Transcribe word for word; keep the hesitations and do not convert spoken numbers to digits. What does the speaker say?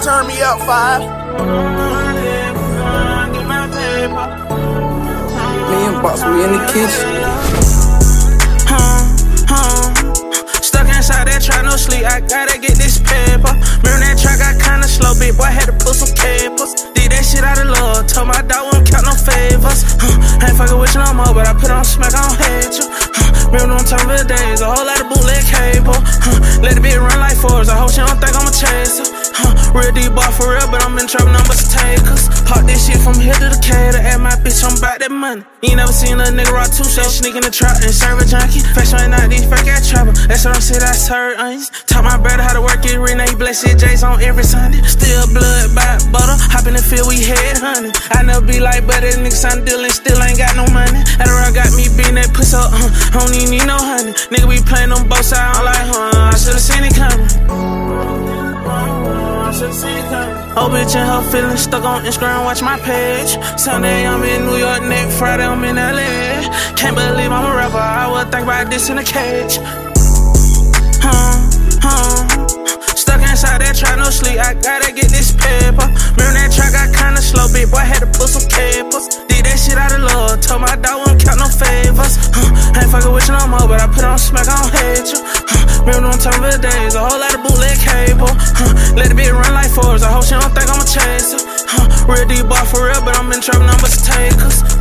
turn me up, five. Me and Boss, we in the kitchen. Huh, huh. Stuck inside that trap, no sleep, I gotta get this paper. Remember that track got kinda slow, big boy had to pull some capers. Did that shit out of love, told my dog won't count no favors. Huh, ain't fucking with you no more, but I put on smack, I don't hate you. Huh, remember them time of the days, a whole lot of bootleg cable. Huh, let the bitch run like Forbes, I hope she don't think I'm a chaser. Huh, real deep boy for real, but I'm in trouble, numbers takers. Pop this shit from here to the K to add my bitch, I'm about that money. You ain't never seen a nigga rock two shows, sneak in the trap and serve a junkie. Fashion ain't not these fake ass trouble, that's what I'm saying, I serve onions. Taught my brother how to work it, rename blessed J's on every Sunday. Still blood by butter, hop in the field, we head hunting. I never be like, but this nigga sound dealing, still ain't got no money. Adderall got me beating that pussy up, uh, I don't even need no honey. Nigga be playing on both sides, I'm like, huh, I should've seen it coming. Oh, bitch and her feelings stuck on Instagram, watch my page. Sunday I'm in New York, next Friday I'm in L A. Can't believe I'm a rapper, I would think about this in a cage. Huh, huh. Stuck inside that trap, no sleep, I gotta get this paper. Remember that track got kinda slow, big boy had to pull some capers. Did that shit out of love, told my dog won't count no favors. Huh, ain't fucking with you no more, but I put on smack, I don't hate you. Huh, remember them time of the days, a whole lot of bootleg cable. Huh, let the bitch run like Forbes, I hope she don't think I'm a chaser. Huh, real deep boy for real, but I'm in trouble, numbers takers.